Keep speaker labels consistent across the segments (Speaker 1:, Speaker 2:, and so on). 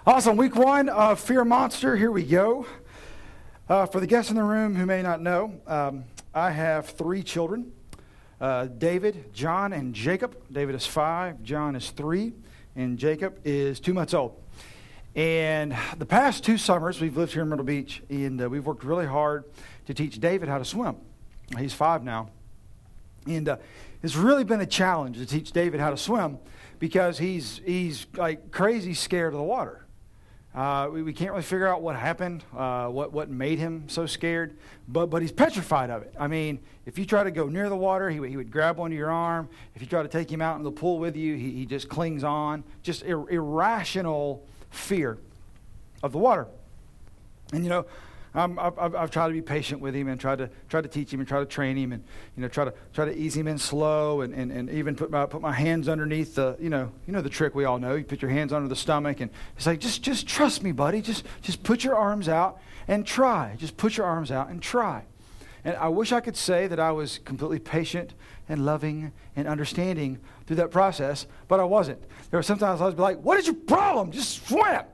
Speaker 1: Awesome. Week 1 of Fear Monster. Here we go. For the guests in the room who may not know, I have 3 children, David, John, and Jacob. David is 5, John is 3, and Jacob is 2 months old. And the past 2 summers, we've lived here in Myrtle Beach, and we've worked really hard to teach David how to swim. He's 5 now. And it's really been a challenge to teach David how to swim because he's like crazy scared of the water. We can't really figure out what happened, what made him so scared, but he's petrified of it. I mean, if you try to go near the water, he would grab onto your arm. If you try to take him out in the pool with you, he just clings on. Just irrational fear of the water. And, you know, I've tried to be patient with him and try to teach him and try to train him and, you know, try to ease him in slow and even put my hands underneath the, you know the trick we all know. You put your hands under the stomach and it's like, just trust me, buddy. Just put your arms out and try. Just put your arms out and try. And I wish I could say that I was completely patient and loving and understanding through that process, but I wasn't. There were sometimes I was like, what is your problem? Just swim.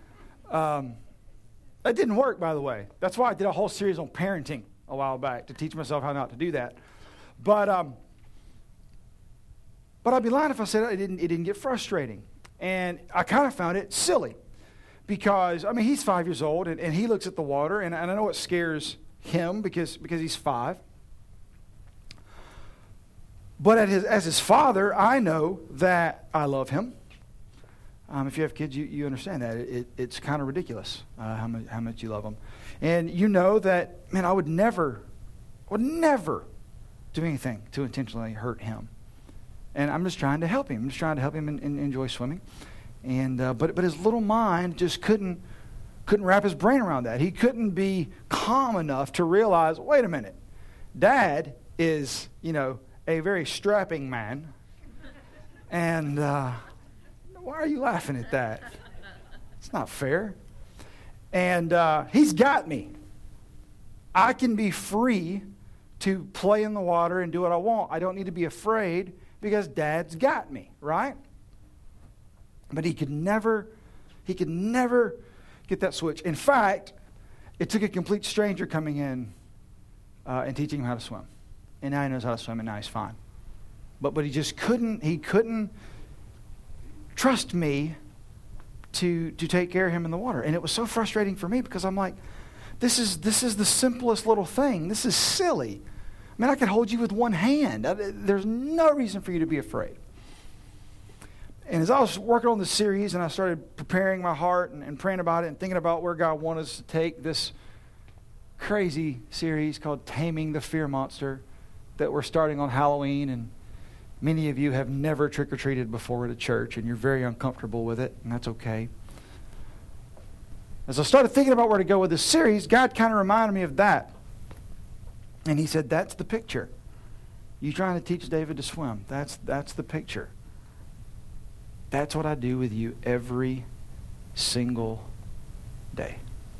Speaker 1: That didn't work, by the way. That's why I did a whole series on parenting a while back, to teach myself how not to do that. But I'd be lying if I said it didn't get frustrating. And I kind of found it silly because, I mean, he's 5 years old and he looks at the water, and I know it scares him because he's 5. But as his father, I know that I love him. If you have kids, you understand that. It's kind of ridiculous how much you love them. And you know that, man, I would never do anything to intentionally hurt him. And I'm just trying to help him. I'm just trying to help him enjoy swimming. And but his little mind just couldn't wrap his brain around that. He couldn't be calm enough to realize, wait a minute, Dad is, a very strapping man. And why are you laughing at that? It's not fair. And he's got me. I can be free to play in the water and do what I want. I don't need to be afraid because Dad's got me, right? But he could never get that switch. In fact, it took a complete stranger coming in and teaching him how to swim. And now he knows how to swim, and now he's fine. But he just couldn't trust me to take care of him in the water. And it was so frustrating for me because I'm like, this is the simplest little thing. This is silly. I mean, I could hold you with one hand. There's no reason for you to be afraid. And as I was working on this series and I started preparing my heart and praying about it and thinking about where God wanted us to take this crazy series called Taming the Fear Monster that we're starting on Halloween, and many of you have never trick-or-treated before at a church, and you're very uncomfortable with it, and that's okay. As I started thinking about where to go with this series, God kind of reminded me of that. And he said, that's the picture. You trying to teach David to swim. That's the picture. That's what I do with you every single day.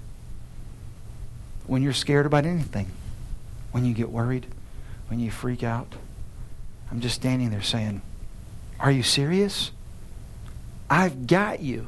Speaker 1: When you're scared about anything, when you get worried, when you freak out, I'm just standing there saying, are you serious? I've got you.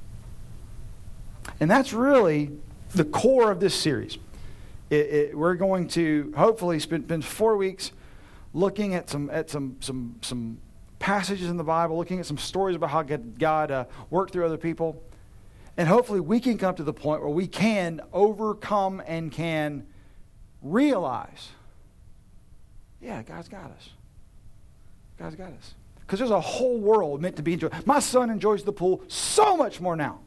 Speaker 1: And that's really the core of this series. We're going to hopefully spend 4 weeks looking at some passages in the Bible, looking at some stories about how God worked through other people. And hopefully we can come to the point where we can overcome and can realize, yeah, God's got us. God's got us. Because there's a whole world meant to be enjoyed. My son enjoys the pool so much more now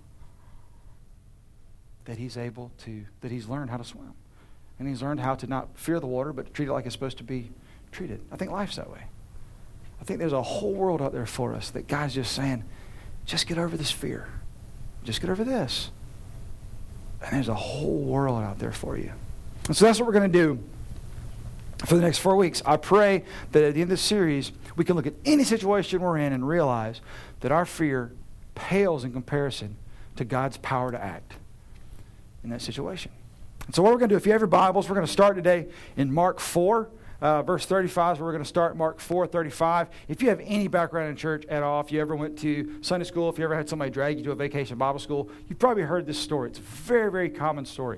Speaker 1: that he's learned how to swim. And he's learned how to not fear the water, but treat it like it's supposed to be treated. I think life's that way. I think there's a whole world out there for us that God's just saying, just get over this fear. Just get over this. And there's a whole world out there for you. And so that's what we're going to do for the next 4 weeks. I pray that at the end of this series, we can look at any situation we're in and realize that our fear pales in comparison to God's power to act in that situation. And so what we're going to do, if you have your Bibles, we're going to start today in Mark 4. verse 35 is where we're going to start, Mark 4:35. If you have any background in church at all, if you ever went to Sunday school, if you ever had somebody drag you to a vacation Bible school, you've probably heard this story. It's a very, very common story.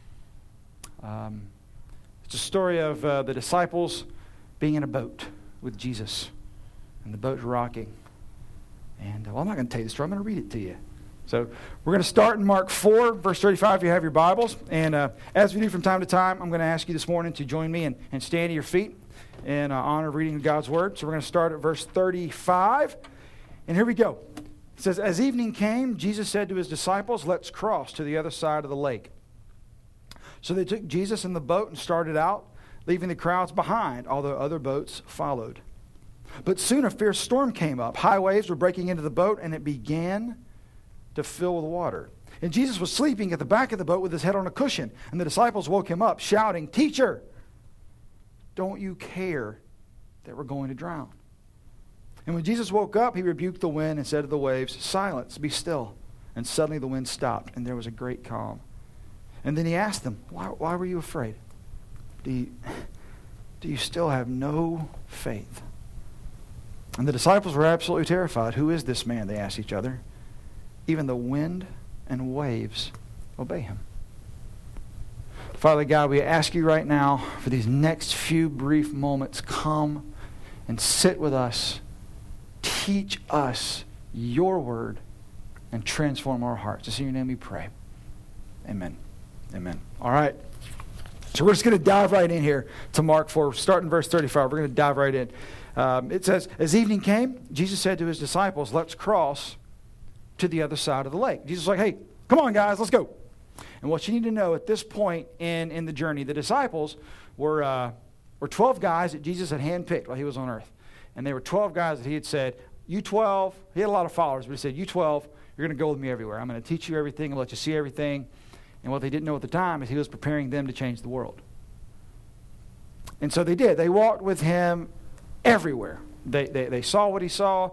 Speaker 1: It's a story of the disciples being in a boat with Jesus, and the boat's rocking. And, I'm not going to tell you the story. I'm going to read it to you. So we're going to start in Mark 4, verse 35, if you have your Bibles. And as we do from time to time, I'm going to ask you this morning to join me and stand to your feet in honor of reading God's Word. So we're going to start at verse 35. And here we go. It says, as evening came, Jesus said to his disciples, let's cross to the other side of the lake. So they took Jesus in the boat and started out, leaving the crowds behind, although other boats followed. But soon a fierce storm came up. High waves were breaking into the boat, and it began to fill with water. And Jesus was sleeping at the back of the boat with his head on a cushion. And the disciples woke him up, shouting, Teacher, don't you care that we're going to drown? And when Jesus woke up, he rebuked the wind and said to the waves, Silence, be still. And suddenly the wind stopped, and there was a great calm. And then he asked them, Why were you afraid? Do you still have no faith? And the disciples were absolutely terrified. Who is this man? They asked each other. Even the wind and waves obey him. Father God, we ask you right now for these next few brief moments, come and sit with us. Teach us your word and transform our hearts. It's in your name we pray. Amen. Amen. All right. So we're just going to dive right in here to Mark 4. Starting verse 35. We're going to dive right in. It says, as evening came, Jesus said to his disciples, let's cross to the other side of the lake. Jesus was like, hey, come on, guys, let's go. And what you need to know at this point in the journey, the disciples were 12 guys that Jesus had handpicked while he was on earth. And they were 12 guys that he had said, you 12, he had a lot of followers, but he said, you 12, you're going to go with me everywhere. I'm going to teach you everything and let you see everything. And what they didn't know at the time is he was preparing them to change the world. And so they did. They walked with him everywhere. They saw what he saw.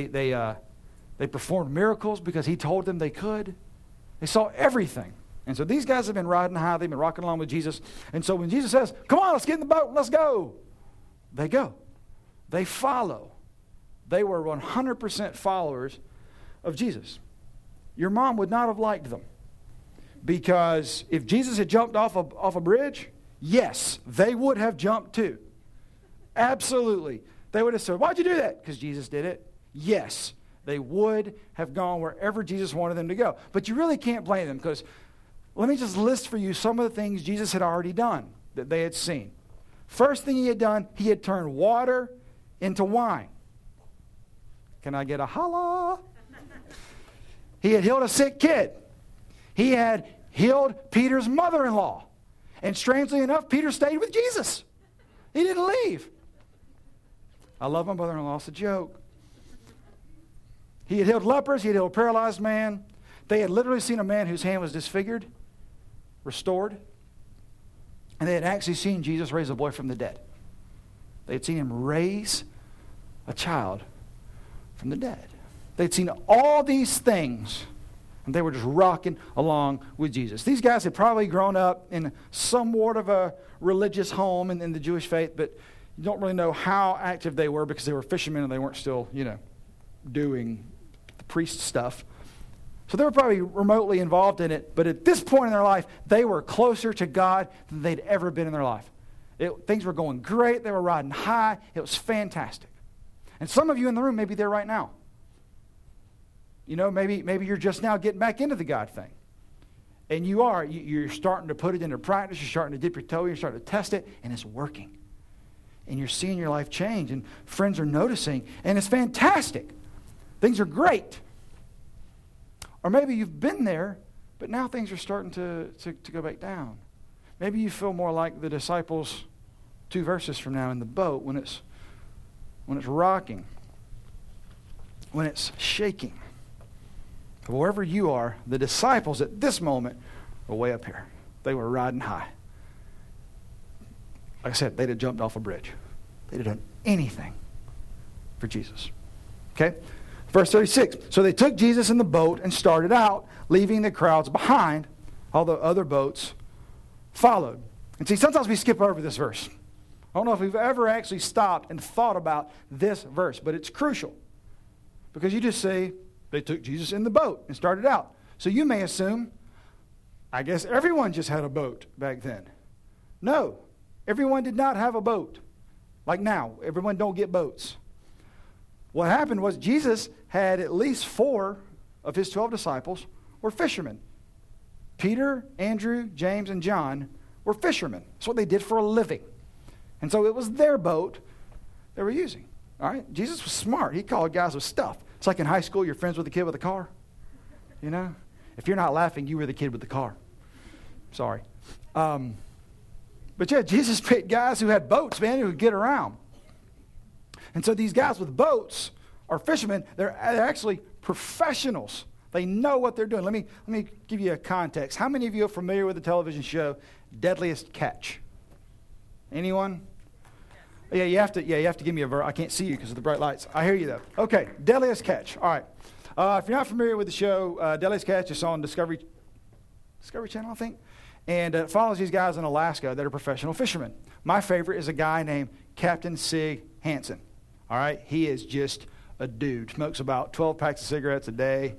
Speaker 1: They performed miracles because he told them they could. They saw everything. And so these guys have been riding high. They've been rocking along with Jesus. And so when Jesus says, come on, let's get in the boat, let's go, they go. They follow. They were 100% followers of Jesus. Your mom would not have liked them. Because if Jesus had jumped off a bridge, yes, they would have jumped too. Absolutely. They would have said, why'd you do that? Because Jesus did it. Yes, they would have gone wherever Jesus wanted them to go. But you really can't blame them because let me just list for you some of the things Jesus had already done that they had seen. First thing he had done, he had turned water into wine. Can I get a holla? He had healed a sick kid. He had healed Peter's mother-in-law. And strangely enough, Peter stayed with Jesus. He didn't leave. I love my mother-in-law. It's a joke. He had healed lepers. He had healed a paralyzed man. They had literally seen a man whose hand was disfigured, restored. And they had actually seen Jesus raise a boy from the dead. They had seen him raise a child from the dead. They'd seen all these things, and they were just rocking along with Jesus. These guys had probably grown up in somewhat of a religious home in the Jewish faith, but you don't really know how active they were because they were fishermen and they weren't still, doing the priest stuff. So they were probably remotely involved in it, but at this point in their life, they were closer to God than they'd ever been in their life. Things were going great. They were riding high. It was fantastic. And some of you in the room may be there right now. Maybe you're just now getting back into the God thing. And you are. You're starting to put it into practice. You're starting to dip your toe. You're starting to test it, and it's working. And you're seeing your life change, and friends are noticing, and it's fantastic. Things are great. Or maybe you've been there, but now things are starting to go back down. Maybe you feel more like the disciples 2 verses from now in the boat when it's rocking, when it's shaking. Wherever you are, the disciples at this moment were way up here. They were riding high. Like I said, they'd have jumped off a bridge. They'd have done anything for Jesus. Okay? Verse 36. So they took Jesus in the boat and started out, leaving the crowds behind, although other boats followed. And see, sometimes we skip over this verse. I don't know if we've ever actually stopped and thought about this verse, but it's crucial. Because you just say, they took Jesus in the boat and started out. So you may assume, I guess everyone just had a boat back then. No, everyone did not have a boat. Like now, everyone don't get boats. What happened was Jesus had at least 4 of his 12 disciples were fishermen. Peter, Andrew, James, and John were fishermen. That's what they did for a living. And so it was their boat they were using. All right? Jesus was smart. He called guys with stuff. It's like in high school, you're friends with the kid with a car. You know? If you're not laughing, you were the kid with the car. Sorry. But yeah, Jesus picked guys who had boats, man, who could get around. And so these guys with boats are fishermen. They're actually professionals. They know what they're doing. Let me give you a context. How many of you are familiar with the television show Deadliest Catch? Anyone? Yeah, you have to give me a verse. I can't see you because of the bright lights. I hear you though. Okay, Deadliest Catch. All right. If you're not familiar with the show, Deadliest Catch is on Discovery Channel, I think. And it follows these guys in Alaska that are professional fishermen. My favorite is a guy named Captain Sig Hansen. All right? He is just a dude. Smokes about 12 packs of cigarettes a day.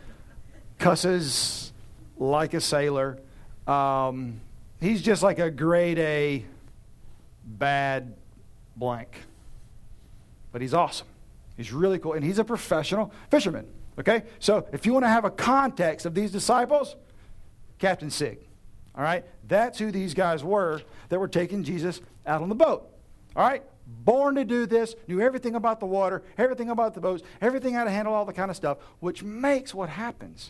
Speaker 1: Cusses like a sailor. He's just like a grade A bad blank. But he's awesome. He's really cool. And he's a professional fisherman. Okay? So if you want to have a context of these disciples, Captain Sig. All right? That's who these guys were that were taking Jesus out on the boat. All right? Born to do this, knew everything about the water, everything about the boats, everything how to handle all the kind of stuff, which makes what happens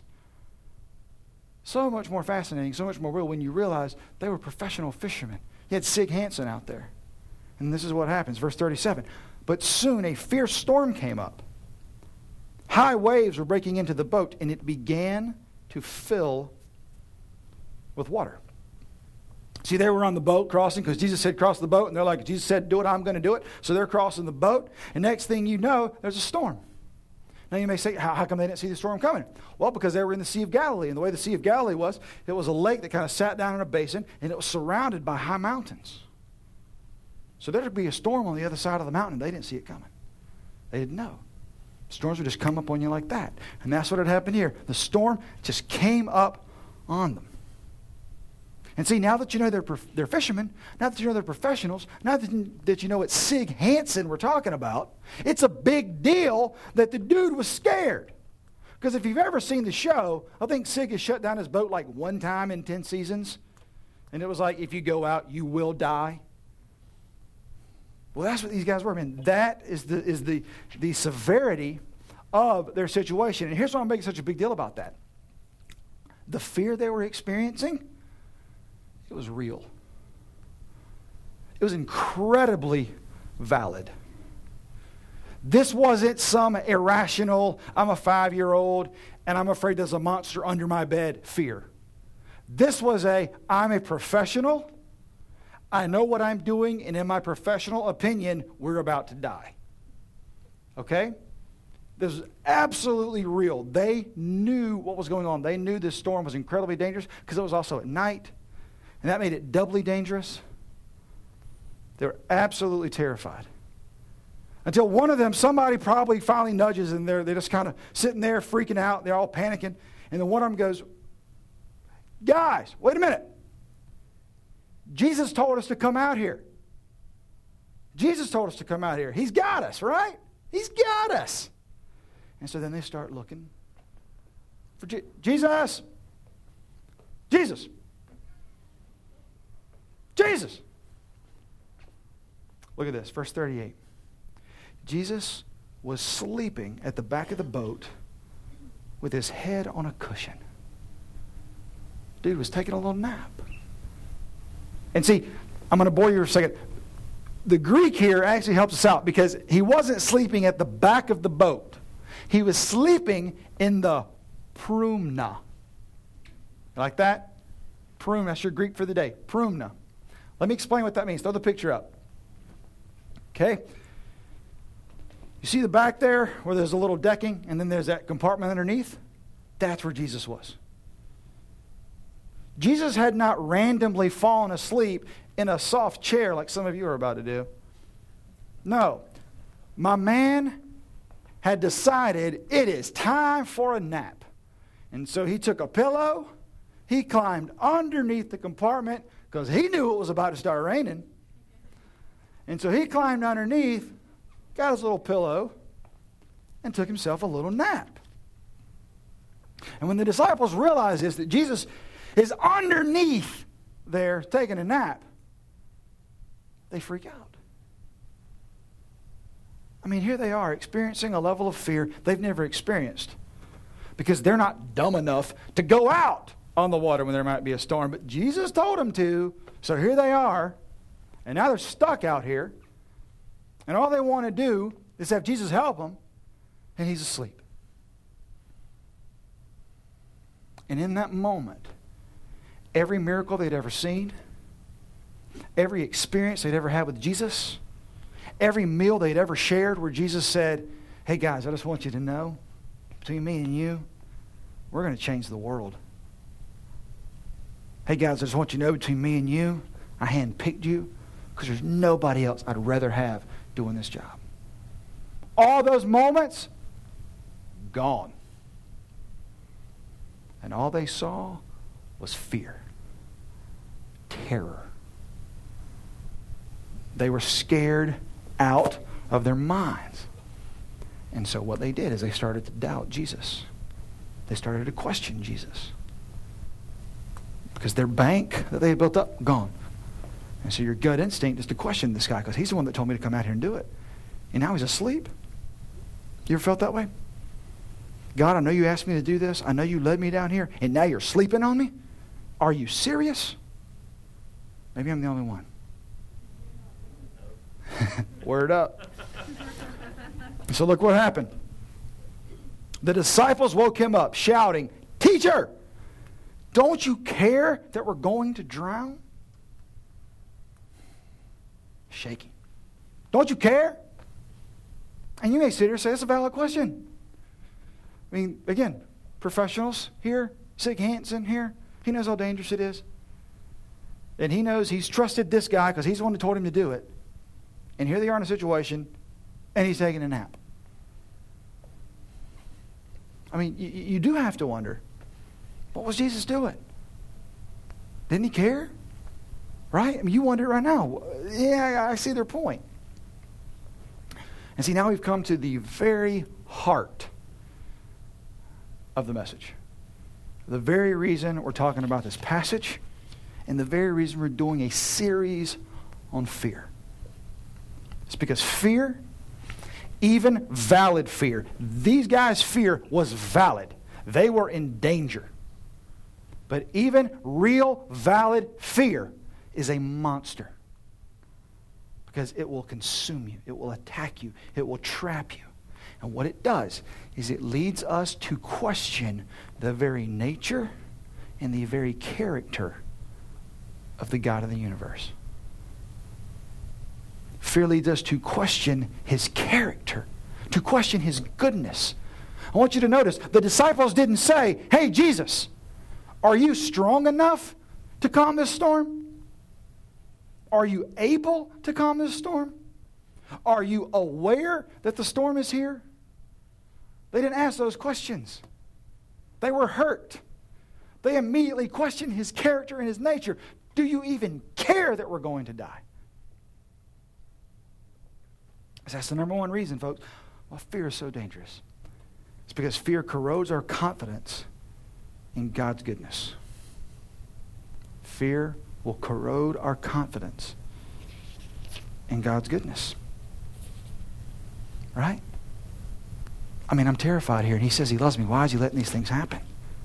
Speaker 1: so much more fascinating, so much more real when you realize they were professional fishermen. You had Sig Hansen out there. And this is what happens, verse 37. But soon a fierce storm came up. High waves were breaking into the boat, and it began to fill with water. See, they were on the boat crossing because Jesus said cross the boat, and they're like, Jesus said do it, I'm going to do it. So they're crossing the boat, and next thing you know, there's a storm. Now you may say, how come they didn't see the storm coming? Well, because they were in the Sea of Galilee, and the way the Sea of Galilee was, it was a lake that kind of sat down in a basin, and it was surrounded by high mountains. So there would be a storm on the other side of the mountain, and they didn't see it coming. They didn't know. Storms would just come up on you like that. And that's what had happened here. The storm just came up on them. And see, now that you know they're fishermen, now that you know they're professionals, now that you know it's Sig Hansen we're talking about, it's a big deal that the dude was scared. Because if you've ever seen the show, I think Sig has shut down his boat like one time in 10 seasons. And it was like, if you go out, you will die. Well, that's what these guys were, man. That is the severity of their situation. And here's why I'm making such a big deal about that. The fear they were experiencing, it was real. It was incredibly valid. This wasn't some irrational, I'm a 5-year-old and I'm afraid there's a monster under my bed fear. This was I'm a professional, I know what I'm doing, and in my professional opinion, we're about to die. Okay? This is absolutely real. They knew what was going on. They knew this storm was incredibly dangerous because it was also at night. And that made it doubly dangerous. They were absolutely terrified. Until one of them, somebody probably finally nudges and they're just kind of sitting there freaking out. They're all panicking. And then one of them goes, guys, wait a minute. Jesus told us to come out here. Jesus told us to come out here. He's got us, right? He's got us. And so then they start looking for Jesus. Jesus. Jesus. Look at this, verse 38. Jesus was sleeping at the back of the boat with his head on a cushion. Dude was taking a little nap. And see, I'm going to bore you for a second. The Greek here actually helps us out because he wasn't sleeping at the back of the boat. He was sleeping in the prumna. Like that? Prumna, that's your Greek for the day. Prumna. Let me explain what that means. Throw the picture up. Okay? You see the back there where there's a little decking and then there's that compartment underneath? That's where Jesus was. Jesus had not randomly fallen asleep in a soft chair like some of you are about to do. No. My man had decided it is time for a nap. And so he took a pillow, he climbed underneath the compartment because he knew it was about to start raining. And so he climbed underneath, got his little pillow, and took himself a little nap. And when the disciples realize this, that Jesus is underneath there taking a nap, they freak out. I mean, here they are experiencing a level of fear they've never experienced because they're not dumb enough to go out on the water when there might be a storm. But Jesus told them to, so here they are, and now they're stuck out here, and all they want to do is have Jesus help them, and he's asleep. And in that moment, every miracle they'd ever seen, every experience they'd ever had with Jesus, every meal they'd ever shared where Jesus said, hey guys, I just want you to know, between me and you, we're going to change the world. Hey guys, I just want you to know, between me and you, I handpicked you because there's nobody else I'd rather have doing this job. All those moments, gone. And all they saw was fear, terror. They were scared out of their minds. And so what they did is they started to doubt Jesus. They started to question Jesus. Because their bank that they had built up, gone. And so your gut instinct is to question this guy because he's the one that told me to come out here and do it. And now he's asleep. You ever felt that way? God, I know you asked me to do this. I know you led me down here. And now you're sleeping on me? Are you serious? Maybe I'm the only one. Word up. So look what happened. The disciples woke him up shouting, Teacher, don't you care that we're going to drown? Shaking. Don't you care? And you may sit here and say, that's a valid question. I mean, again, professionals here, Sig Hansen here, he knows how dangerous it is. And he knows he's trusted this guy because he's the one who told him to do it. And here they are in a situation, and he's taking a nap. I mean, you do have to wonder, what was Jesus doing? Didn't he care? Right? I mean, you wonder right now. Yeah, I see their point. And see, now we've come to the very heart of the message. The very reason we're talking about this passage, and the very reason we're doing a series on fear. It's because fear, even valid fear, these guys' fear was valid. They were in danger. But even real, valid fear is a monster. Because it will consume you. It will attack you. It will trap you. And what it does is it leads us to question the very nature and the very character of the God of the universe. Fear leads us to question his character, to question his goodness. I want you to notice, the disciples didn't say, hey, Jesus, are you strong enough to calm this storm? Are you able to calm this storm? Are you aware that the storm is here? They didn't ask those questions. They were hurt. They immediately questioned his character and his nature. Do you even care that we're going to die? That's the number one reason, folks. Well, fear is so dangerous. It's because fear corrodes our confidence in God's goodness. Fear will corrode our confidence in God's goodness. Right? I mean, I'm terrified here, and he says he loves me. Why is he letting these things happen?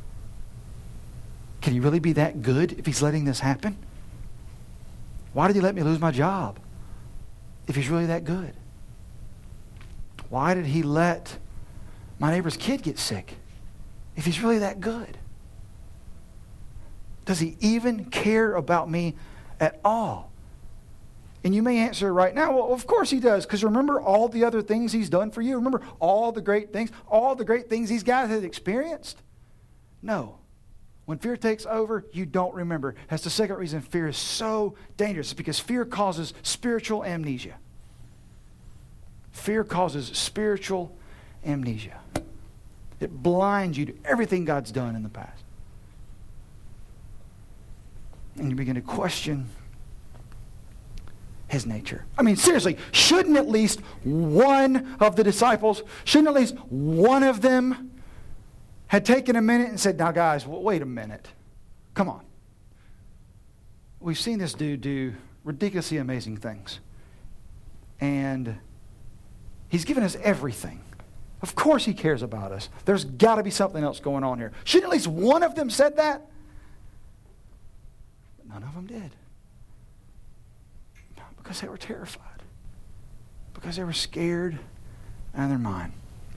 Speaker 1: Can he really be that good if he's letting this happen? Why did he let me lose my job if he's really that good? Why did he let my neighbor's kid get sick if he's really that good? Does he even care about me at all? And you may answer right now, well, of course he does, because remember all the other things he's done for you? Remember all the great things these guys had experienced? No. When fear takes over, you don't remember. That's the second reason fear is so dangerous, because fear causes spiritual amnesia. Fear causes spiritual amnesia. It blinds you to everything God's done in the past. And you begin to question his nature. I mean, seriously, shouldn't at least one of the disciples, shouldn't at least one of them had taken a minute and said, now guys, wait a minute. Come on. We've seen this dude do ridiculously amazing things. And he's given us everything. Of course he cares about us. There's got to be something else going on here. Shouldn't at least one of them said that? But none of them did. Because they were terrified. Because they were scared out of their mind.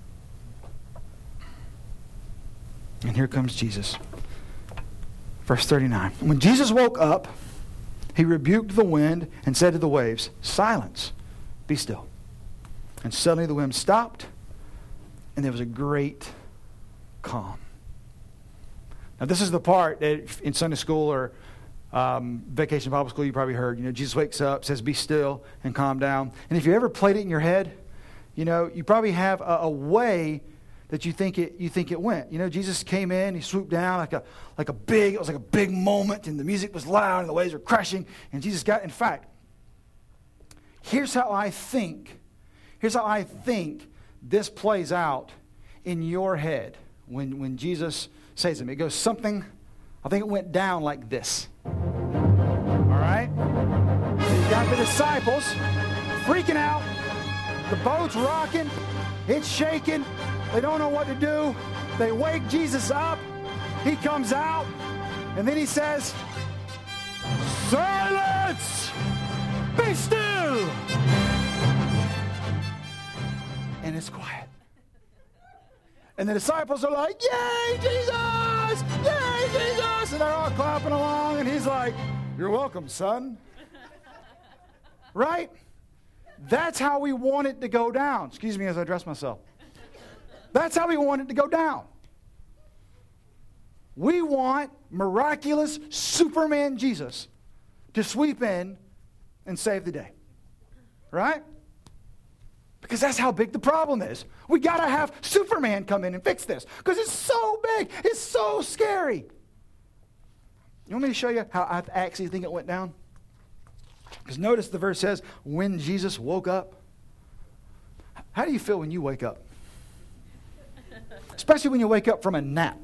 Speaker 1: And here comes Jesus. Verse 39. When Jesus woke up, he rebuked the wind and said to the waves, "Silence, be still." And suddenly the wind stopped, and there was a great calm. Now this is the part that in Sunday school or Vacation Bible School you probably heard. Jesus wakes up, says, "Be still," and calm down. And if you ever played it in your head, you probably have a way that you think it went. Jesus came in, he swooped down it was like a big moment, and the music was loud and the waves were crashing, and Jesus got, in fact, here's how I think this plays out in your head when Jesus says it. It goes something, I think it went down like this. All right? So you got the disciples freaking out, the boat's rocking, it's shaking. They don't know what to do. They wake Jesus up. He comes out. And then he says, "Silence! Be still!" And it's quiet. And the disciples are like, "Yay, Jesus! Yay, Jesus!" And they're all clapping along. And he's like, "You're welcome, son." Right? That's how we want it to go down. Excuse me as I dress myself. That's how we want it to go down. We want miraculous Superman Jesus to sweep in and save the day. Right? Because that's how big the problem is. We got to have Superman come in and fix this. Because it's so big. It's so scary. You want me to show you how I actually think it went down? Because notice the verse says, when Jesus woke up. How do you feel when you wake up? Especially when you wake up from a nap.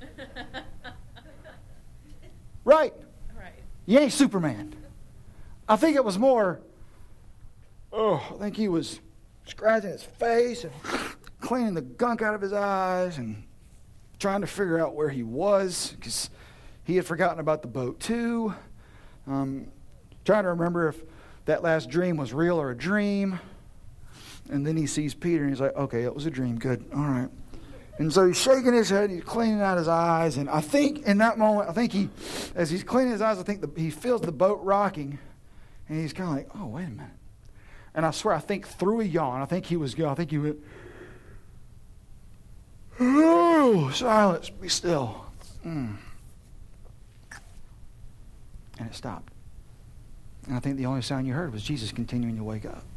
Speaker 1: Right? You ain't Superman. I think it was more, I think he was scratching his face and cleaning the gunk out of his eyes and trying to figure out where he was because he had forgotten about the boat too. Trying to remember if that last dream was real or a dream. And then he sees Peter and he's like, okay, it was a dream. Good. All right. And so he's shaking his head, he's cleaning out his eyes, and I think in that moment, as he's cleaning his eyes, I think he feels the boat rocking, and he's kind of like, oh, wait a minute. And I swear, I think through a yawn, I think he went, oh, silence, be still. And it stopped. And I think the only sound you heard was Jesus continuing to wake up.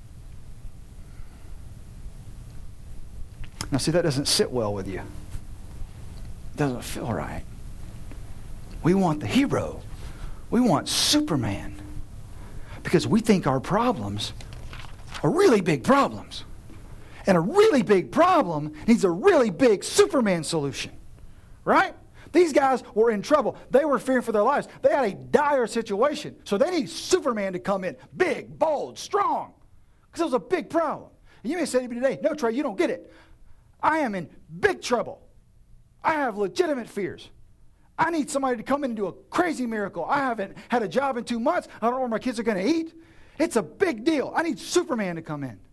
Speaker 1: Now, see, that doesn't sit well with you. It doesn't feel right. We want the hero. We want Superman. Because we think our problems are really big problems. And a really big problem needs a really big Superman solution. Right? These guys were in trouble. They were fearing for their lives. They had a dire situation. So they need Superman to come in. Big, bold, strong. Because it was a big problem. And you may say to me today, no, Trey, you don't get it. I am in big trouble. I have legitimate fears. I need somebody to come in and do a crazy miracle. I haven't had a job in 2 months. I don't know where my kids are going to eat. It's a big deal. I need Superman to come in.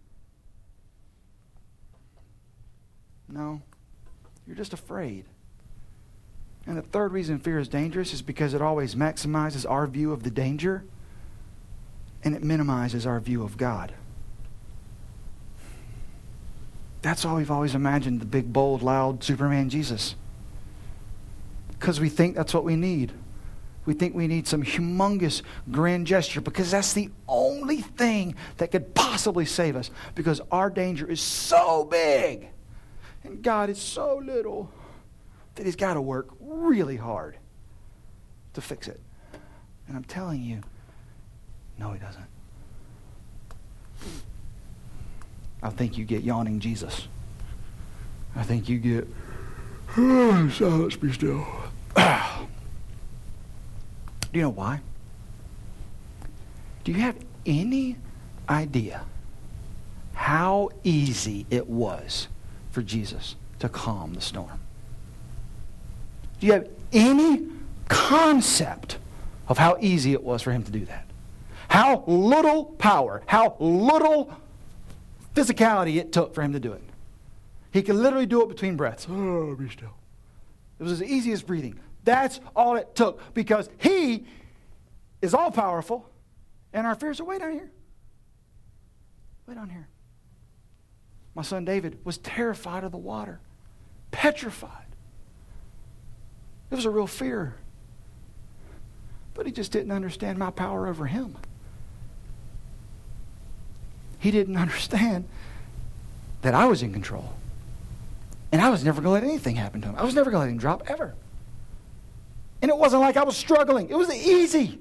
Speaker 1: No, you're just afraid. And the third reason fear is dangerous is because it always maximizes our view of the danger and it minimizes our view of God. That's why we've always imagined the big, bold, loud Superman Jesus. because we think that's what we need. We think we need some humongous grand gesture because that's the only thing that could possibly save us, because our danger is so big and God is so little that He's got to work really hard to fix it. And I'm telling you, no, He doesn't. I think you get yawning Jesus. I think you get, silence, be still. Do you know why? Do you have any idea how easy it was for Jesus to calm the storm? Do you have any concept of how easy it was for Him to do that? How little power, how little physicality it took for Him to do it. He could literally do it between breaths. Oh, be still. It was as easy as breathing. That's all it took, because He is all powerful and our fears are way down here. Way down here. My son David was terrified of the water, petrified. It was a real fear. But he just didn't understand my power over him. He didn't understand that I was in control. And I was never going to let anything happen to him. I was never going to let him drop, ever. And it wasn't like I was struggling. It was easy.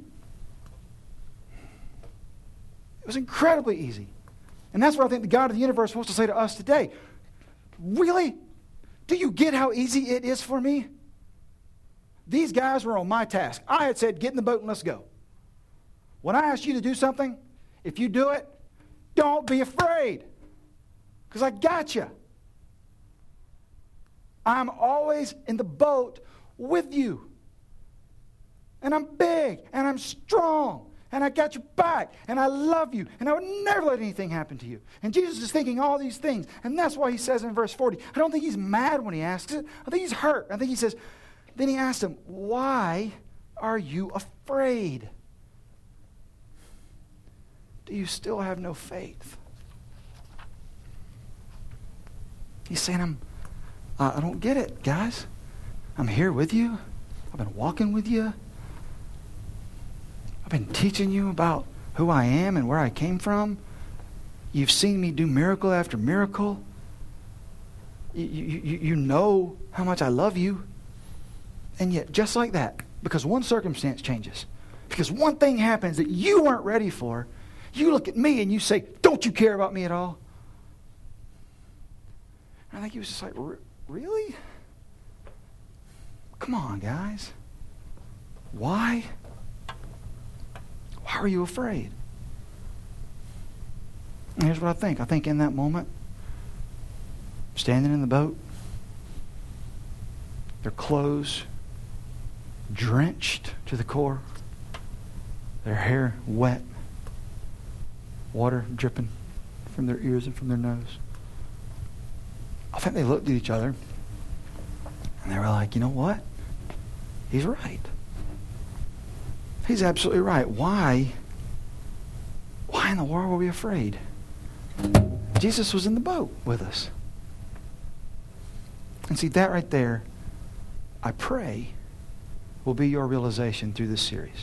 Speaker 1: It was incredibly easy. And that's what I think the God of the universe wants to say to us today. Really? Do you get how easy it is for me? These guys were on my task. I had said, get in the boat and let's go. When I ask you to do something, if you do it, don't be afraid, because I got you. I'm always in the boat with you. And I'm big, and I'm strong, and I got your back, and I love you, and I would never let anything happen to you. And Jesus is thinking all these things, and that's why he says in verse 40, I don't think he's mad when he asks it. I think he's hurt. I think he says, then he asked him, why are you afraid? Do you still have no faith? He's saying, I don't get it, guys. I'm here with you. I've been walking with you. I've been teaching you about who I am and where I came from. You've seen me do miracle after miracle. You know how much I love you. And yet, just like that, because one circumstance changes, because one thing happens that you weren't ready for, you look at me and you say, don't you care about me at all? And I think he was just like, really? Come on, guys. Why? Why are you afraid? And here's what I think. I think in that moment, standing in the boat, their clothes drenched to the core, their hair wet, water dripping from their ears and from their nose. I think they looked at each other and they were like, you know what? He's right. He's absolutely right. Why in the world were we afraid? Jesus was in the boat with us. And see, that right there, I pray, will be your realization through this series.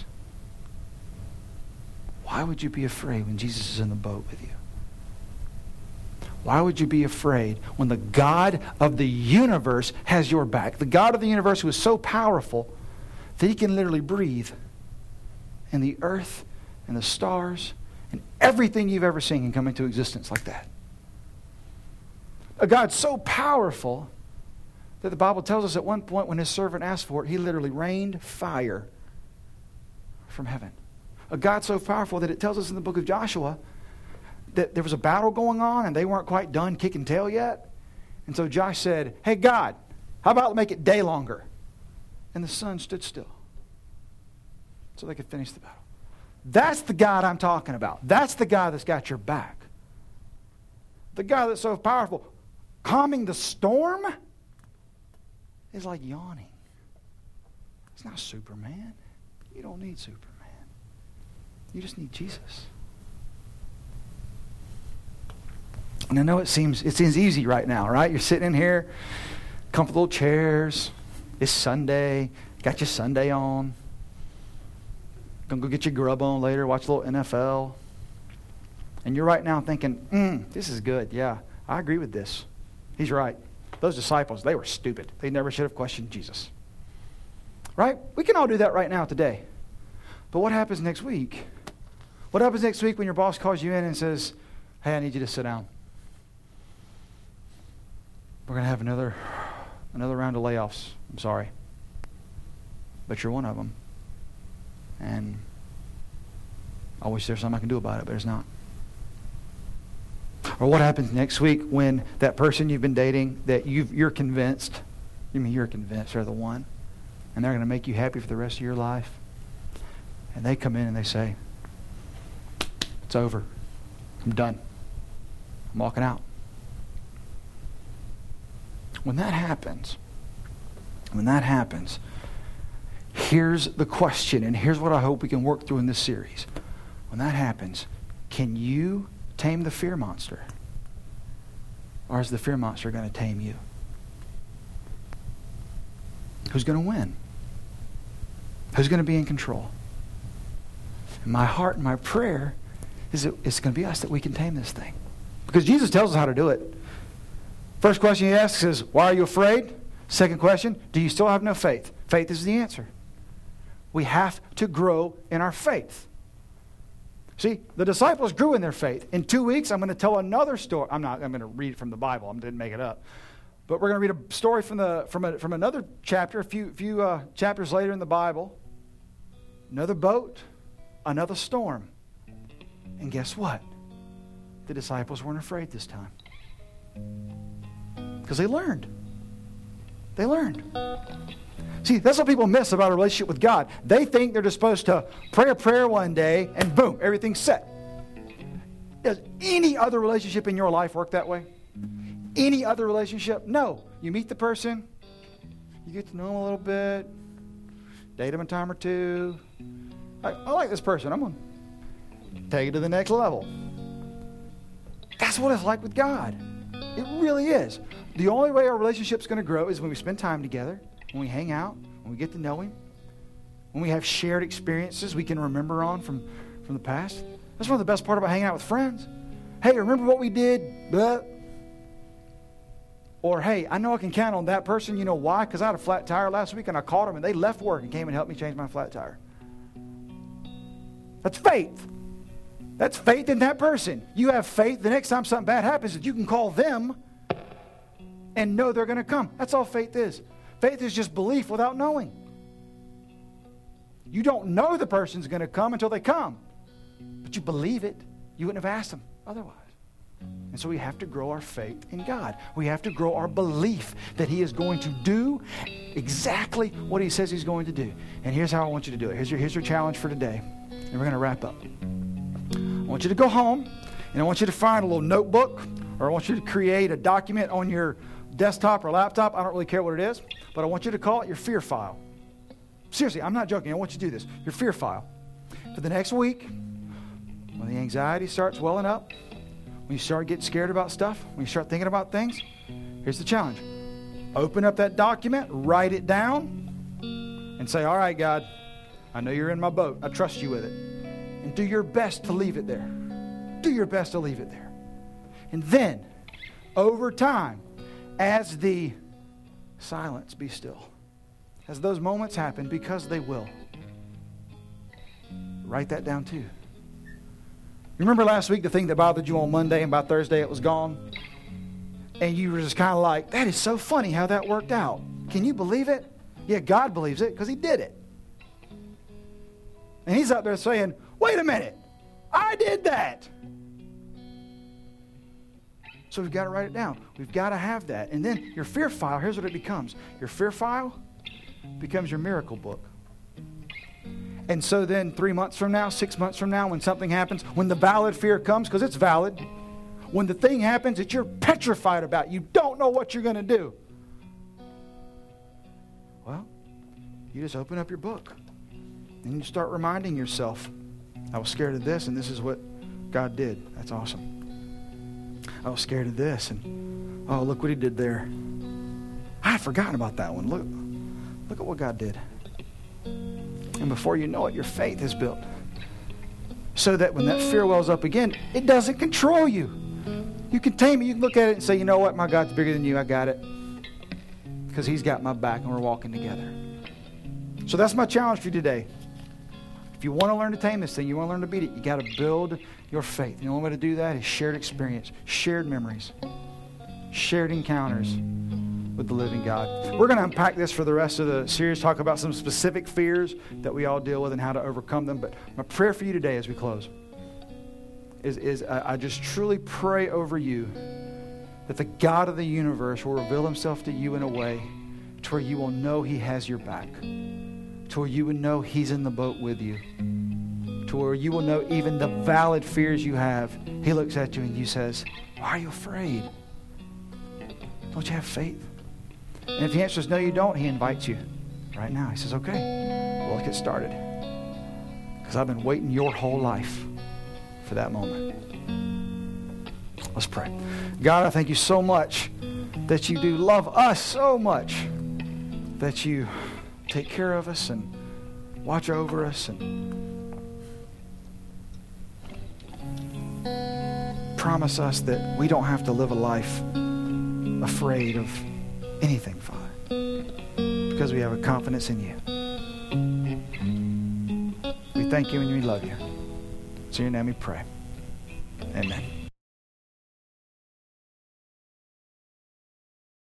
Speaker 1: Why would you be afraid when Jesus is in the boat with you? Why would you be afraid when the God of the universe has your back? The God of the universe who is so powerful that he can literally breathe. And the earth and the stars and everything you've ever seen can come into existence like that. A God so powerful that the Bible tells us at one point when his servant asked for it, he literally rained fire from heaven. A God so powerful that it tells us in the book of Joshua that there was a battle going on and they weren't quite done kicking tail yet. And so Josh said, hey God, how about make it day longer? And the sun stood still so they could finish the battle. That's the God I'm talking about. That's the God that's got your back. The God that's so powerful. Calming the storm is like yawning. It's not Superman. You don't need Superman. You just need Jesus. And I know it seems easy right now, right? You're sitting in here, comfortable chairs. It's Sunday. Got your Sunday on. Gonna go get your grub on later, watch a little NFL. And you're right now thinking, this is good. Yeah, I agree with this. He's right. Those disciples, they were stupid. They never should have questioned Jesus. Right? We can all do that right now today. But what happens next week? What happens next week when your boss calls you in and says, hey, I need you to sit down. We're going to have another round of layoffs. I'm sorry. But you're one of them. And I wish there's something I can do about it, but there's not. Or what happens next week when that person you've been dating that you're convinced they're the one, and they're going to make you happy for the rest of your life, and they come in and they say, it's over. I'm done. I'm walking out. When that happens, here's the question, and here's what I hope we can work through in this series. When that happens, can you tame the fear monster? Or is the fear monster going to tame you? Who's going to win? Who's going to be in control? And my heart and my prayer is that it's going to be us, that we can tame this thing. Because Jesus tells us how to do it. First question he asks is, why are you afraid? Second question, do you still have no faith? Faith is the answer. We have to grow in our faith. See, the disciples grew in their faith. In 2 weeks, I'm going to tell another story. I'm going to read it from the Bible. I didn't make it up. But we're going to read a story from another chapter, a few chapters later in the Bible. Another boat, another storm. And guess what? The disciples weren't afraid this time. Because they learned. They learned. See, that's what people miss about a relationship with God. They think they're just supposed to pray a prayer one day and boom, everything's set. Does any other relationship in your life work that way? Any other relationship? No. You meet the person, you get to know them a little bit, date them a time or two. I like this person. I'm going to take it to the next level. That's what it's like with God. It really is. The only way our relationship's going to grow is when we spend time together, when we hang out, when we get to know Him, when we have shared experiences we can remember on from the past. That's one of the best part about hanging out with friends. Hey, remember what we did? Blah. Or, hey, I know I can count on that person. You know why? Because I had a flat tire last week and I called them and they left work and came and helped me change my flat tire. That's faith. That's faith in that person. You have faith the next time something bad happens that you can call them and know they're going to come. That's all faith is. Faith is just belief without knowing. You don't know the person's going to come until they come. But you believe it. You wouldn't have asked them otherwise. And so we have to grow our faith in God. We have to grow our belief that He is going to do exactly what He says He's going to do. And here's how I want you to do it. Here's your challenge for today. And we're going to wrap up. I want you to go home, and I want you to find a little notebook, or I want you to create a document on your desktop or laptop. I don't really care what it is, but I want you to call it your fear file. Seriously, I'm not joking. I want you to do this. Your fear file. For the next week, when the anxiety starts welling up, when you start getting scared about stuff, when you start thinking about things, here's the challenge. Open up that document, write it down, and say, all right, God, I know you're in my boat. I trust you with it. And do your best to leave it there. Do your best to leave it there. And then, over time, as the silence be still, as those moments happen, because they will, write that down too. Remember last week the thing that bothered you on Monday, and by Thursday it was gone? And you were just kind of like, that is so funny how that worked out. Can you believe it? Yeah, God believes it because He did it. And He's out there saying, wait a minute, I did that. So we've got to write it down. We've got to have that. And then your fear file, here's what it becomes. Your fear file becomes your miracle book. And so then 3 months from now, 6 months from now, when something happens, when the valid fear comes, because it's valid, when the thing happens that you're petrified about, you don't know what you're going to do. Well, you just open up your book and you start reminding yourself, I was scared of this and this is what God did. That's awesome. I was scared of this and, oh, look what He did there. I had forgotten about that one. Look at what God did. And before you know it, your faith is built. So that when that fear wells up again, it doesn't control you. You can tame it. You can look at it and say, you know what? My God's bigger than you. I got it. Because he's got my back and we're walking together. So that's my challenge for you today. If you want to learn to tame this thing, you want to learn to beat it, you got to build your faith. The only way to do that is shared experience, shared memories, shared encounters with the living God. We're going to unpack this for the rest of the series, talk about some specific fears that we all deal with and how to overcome them. But my prayer for you today as we close is I just truly pray over you that the God of the universe will reveal himself to you in a way to where you will know he has your back, to where you will know he's in the boat with you, to where you will know even the valid fears you have. He looks at you and he says, why are you afraid? Don't you have faith? And if the answer is no, you don't, he invites you right now. He says, okay, well, let's get started. Because I've been waiting your whole life for that moment. Let's pray. God, I thank you so much that you do love us so much, that you take care of us and watch over us and promise us that we don't have to live a life afraid of anything, Father, because we have a confidence in you. We thank you and we love you. So in your name we pray. Amen.